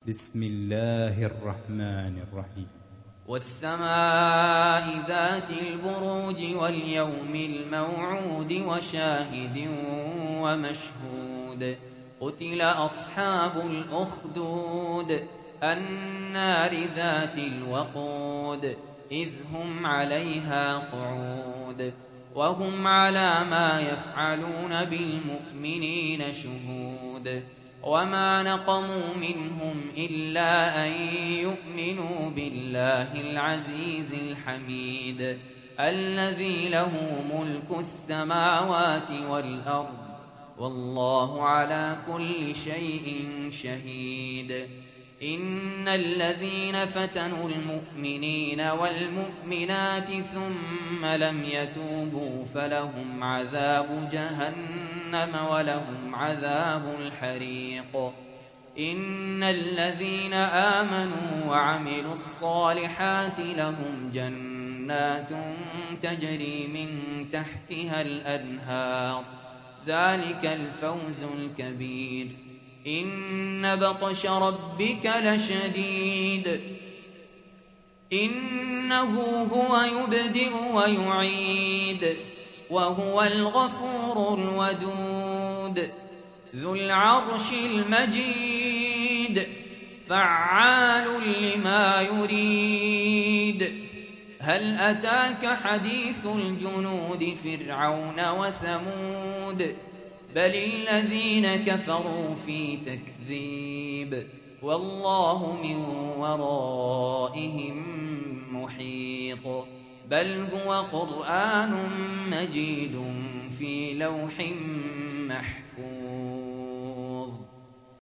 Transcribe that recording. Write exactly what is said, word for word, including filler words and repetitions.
بسم الله الرحمن الرحيم. والسماء ذات البروج واليوم الموعود وشاهد ومشهود قتل أصحاب الأخدود النار ذات الوقود إذ هم عليها قعود وهم على ما يفعلون بالمؤمنين شهود وما نقموا منهم إلا أن يؤمنوا بالله العزيز الحميد الذي له ملك السماوات والأرض والله على كل شيء شهيد. إن الذين فتنوا المؤمنين والمؤمنات ثم لم يتوبوا فلهم عذاب جهنم ولهم عذاب الحريق. إن الذين آمنوا وعملوا الصالحات لهم جنات تجري من تحتها الأنهار ذلك الفوز الكبير. إن بطش ربك لشديد إنه هو يبدئ ويعيد وهو الغفور الودود ذو العرش المجيد فعال لما يريد. هل أتاك حديث الجنود فرعون وثمود بل الذين كفروا في تكذيب والله من ورائهم محيط. بل هو قرآن مجيد في لوح محفوظ.